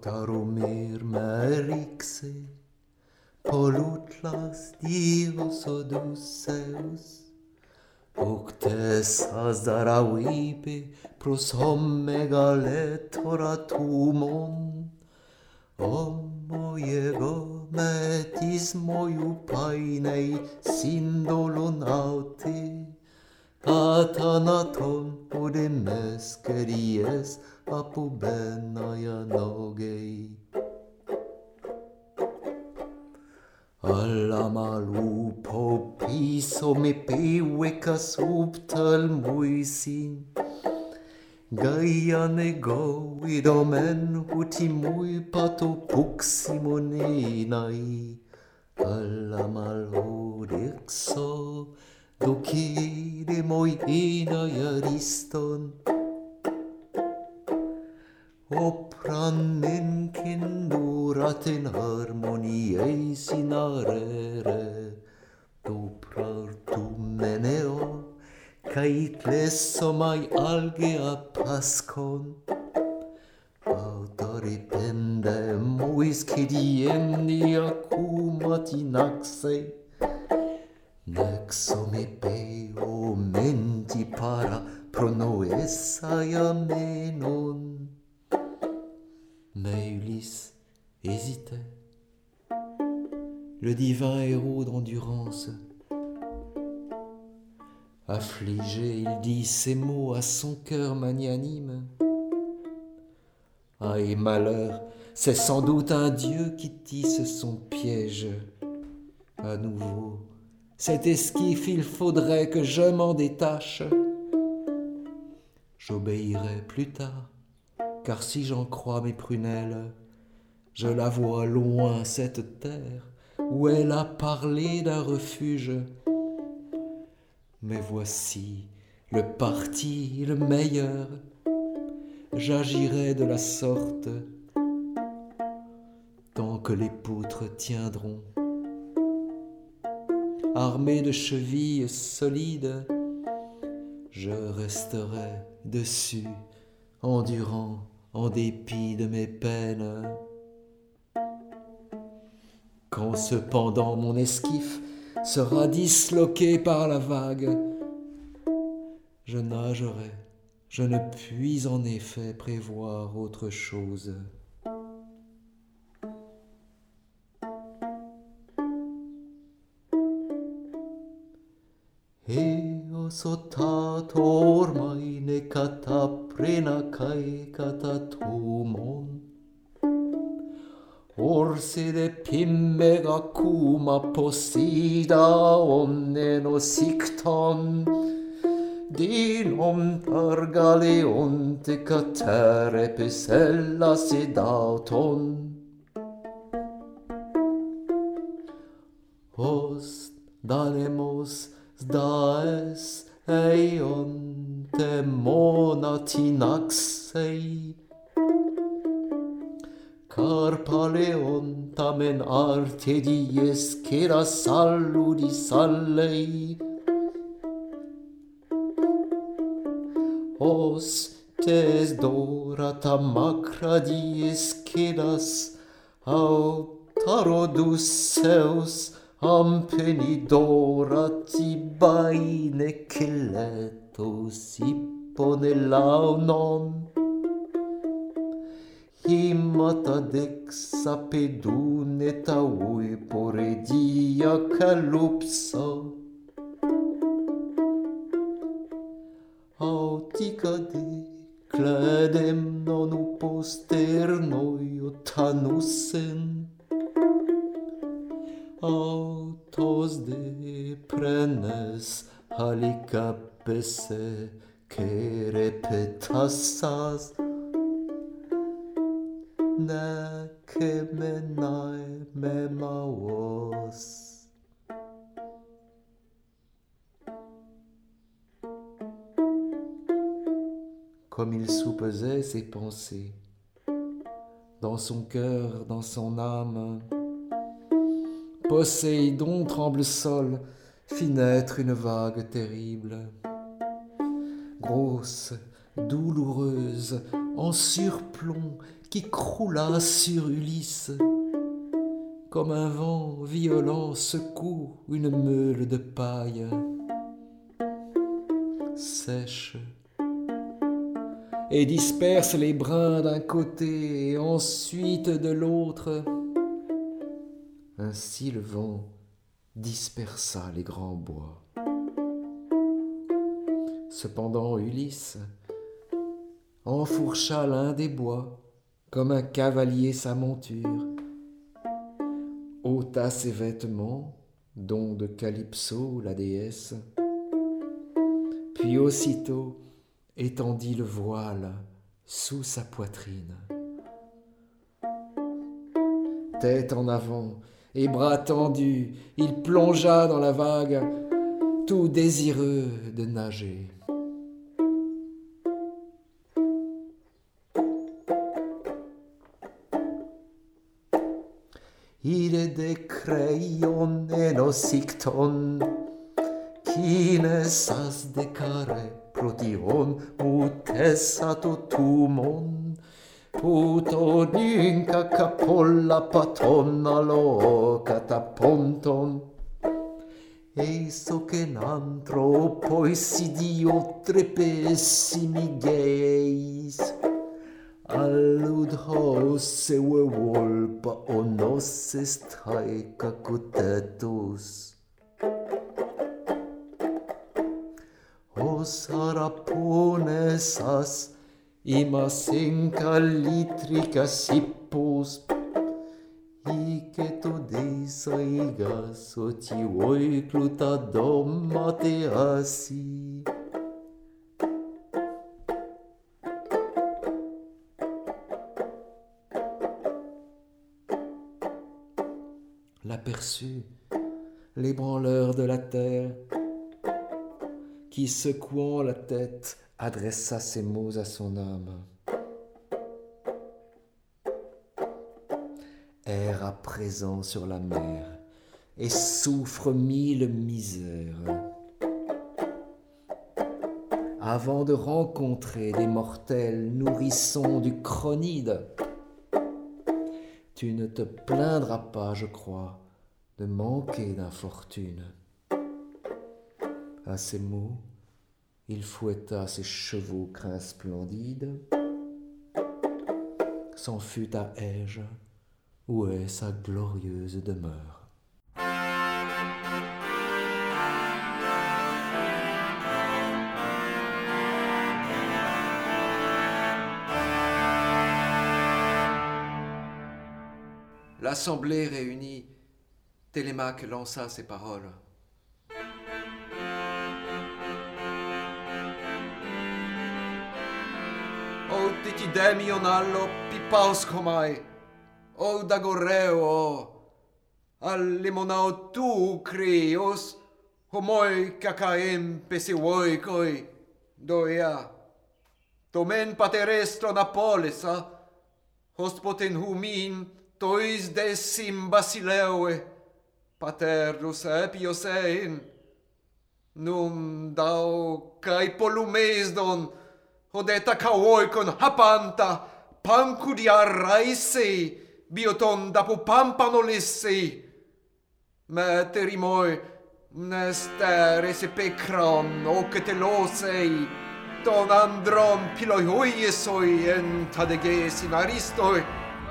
Potaromir Marixe, Polutlas Dios Odysseus, Octes Azdarawipe, pros megaletora mojego metis moju painej sindolonaute, Atanaton odemes keries apobenaja nogei. Alla malupo piso me peweka subtal muisin, Gaia nego idomen uti mui pato puximonenai, alla malodexo docide moi ariston, opran menken duraten harmoniei sinarere, doprar tu meneo, Cait lesomai algea pascon, autoripende mois cediendi acumati nexo me peo menti para pronoesaia menon. Mais Ulysse hésitait. Le divin héros d'endurance. Affligé, il dit ces mots à son cœur magnanime. Ah, et malheur, c'est sans doute un dieu qui tisse son piège. À nouveau, cet esquif, il faudrait que je m'en détache. J'obéirai plus tard, car si j'en crois mes prunelles, je la vois loin, cette terre, où elle a parlé d'un refuge. Mais voici le parti le meilleur, j'agirai de la sorte, tant que les poutres tiendront. Armé de chevilles solides, je resterai dessus, endurant en dépit de mes peines. Quand cependant mon esquif sera disloqué par la vague, je nagerai, je ne puis en effet prévoir autre chose. Eo sottato ormai ne cataprena cae catatomon, Orse de pimmega cuma possida omne nosicton, Dinom targaleonte catere pesella sedaton. Os danemos daes eion demonatinaxei, Carpaleon tamen arte dies cera saludis allei, Os tes dorata macra dies cedas, Autarodusseus ampenidorati baine celetos ippone launon, Himata dexa pedune taui poredia calupso, Auticade cledem non uposternoi otanussen, Autos de prenes halicapese que repetassas, Nece menae memaos. Comme il soupesait ses pensées, dans son cœur, dans son âme, Poséidon tremble sol, fit naître une vague terrible, grosse, douloureuse, en surplomb, qui croula sur Ulysse, comme un vent violent secoue une meule de paille sèche et disperse les brins d'un côté et ensuite de l'autre. Ainsi le vent dispersa les grands bois. Cependant Ulysse enfourcha l'un des bois comme un cavalier sa monture, ôta ses vêtements, don de Calypso la déesse, puis aussitôt étendit le voile sous sa poitrine. Tête en avant et bras tendus, il plongea dans la vague, tout désireux de nager. Ide de creion enosicton, kines as decare protion mutessato tumon, puto nunca capolla patonna lo cataponton, eiso che n'anthropoisidio trepessimi geis, allud hosse volpa onosses taeca cotetus. Os arapones as imas encalitricas hippos, iceto deisaigas otioi clutadom mateasi. L'aperçut l'ébranleur de la terre, qui, secouant la tête, adressa ces mots à son âme. Erre à présent sur la mer et souffre mille misères, avant de rencontrer des mortels nourrissons du Cronide. Tu ne te plaindras pas, je crois, de manquer d'infortune. À ces mots, il fouetta ses chevaux crins splendides, s'en fut à Ège, où est sa glorieuse demeure. L'assemblée réunie, Télémaque lança ces paroles. O titidemion allo pipauscomai, o dagoreo, allimonao tu crios, homoi cacaem pesivoicoi, doia, tomen paterestro Napolisa, hospoten humin, tois decim basileue, paternus epios ein, num dao cae polumesdon, hodeta caoicon hapanta, pancudia raise, bioton dapo pampanolisse, materimoi, nestere se pecron, ocetelosei, ton andron piloiesoi, en tadegesin aristoi,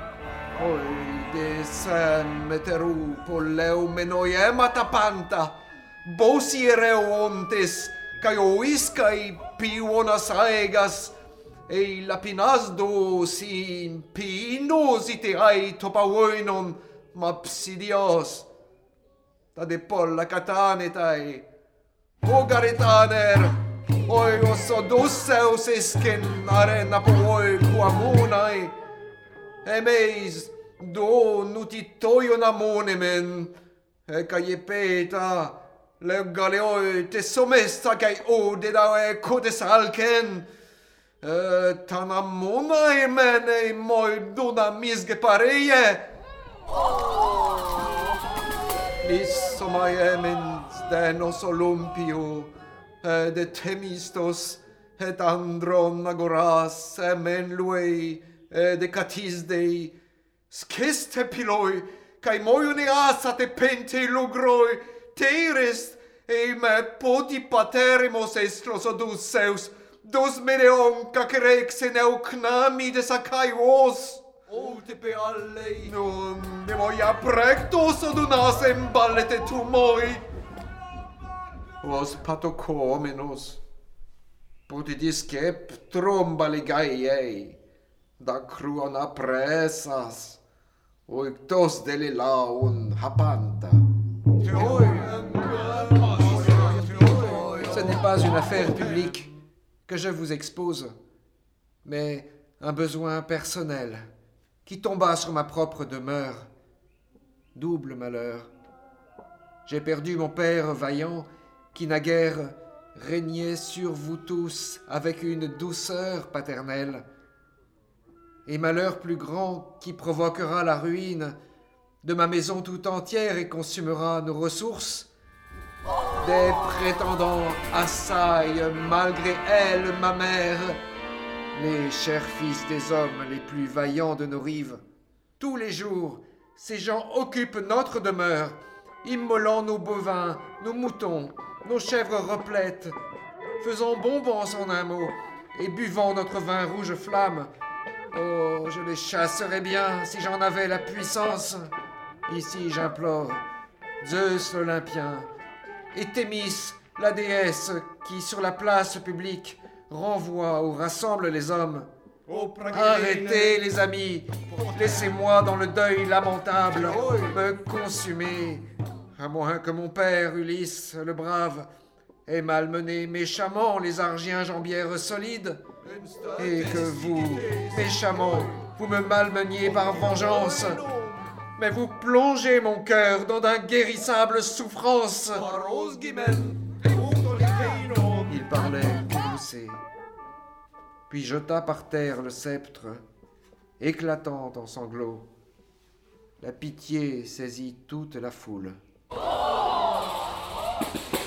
oide sem meteru poleumenoi ematapanta, bosiereu ontes, cae oiscae pionas aegas, ei lapinasdo sin pinosite ai topavoinon mapsidios, tade polla catanetai, ogaretaner, oi osso dosseus esken arena pooi quamunai, emeis do nutitoion amonemen, e caiepeta, legaleoi te somesta cae odedae codes alcen, tan amonae mene moi duna misge pareie. Issomai emens denos Olympio, de Themistos, et Andron agoras, emen luei, de catis dei, sceste piloi, cae moione asate pente lugroi, terest, e me poti pateremos estros odus seus, dos medeon cacerex en eucnami de sacaios. Olte pe allei. Non de moia prectos odunas emballete tu moi. Vos patocomenos, potidiscep trombaligaei, da cruona presas, oictos delilaun hapanta. Ce n'est pas une affaire publique que je vous expose, mais un besoin personnel qui tomba sur ma propre demeure. Double malheur. J'ai perdu mon père vaillant qui naguère régnait sur vous tous avec une douceur paternelle. Et malheur plus grand qui provoquera la ruine de ma maison tout entière et consumera nos ressources. Des prétendants assaillent malgré elle, ma mère, les chers fils des hommes les plus vaillants de nos rives. Tous les jours, ces gens occupent notre demeure, immolant nos bovins, nos moutons, nos chèvres replètes, faisant bombance en un mot, et buvant notre vin rouge flamme. Oh, je les chasserais bien si j'en avais la puissance. Ici, j'implore Zeus l'Olympien et Thémis, la déesse qui, sur la place publique, renvoie ou rassemble les hommes. Arrêtez, les amis, laissez-moi dans le deuil lamentable me consumer, à moins que mon père, Ulysse, le brave, ait malmené méchamment les Argiens jambières solides, et que vous, méchamment, vous me malmeniez par vengeance, mais vous plongez mon cœur dans d'inguérissables souffrances. Il parlait courroucé, puis jeta par terre le sceptre, éclatant en sanglots. La pitié saisit toute la foule.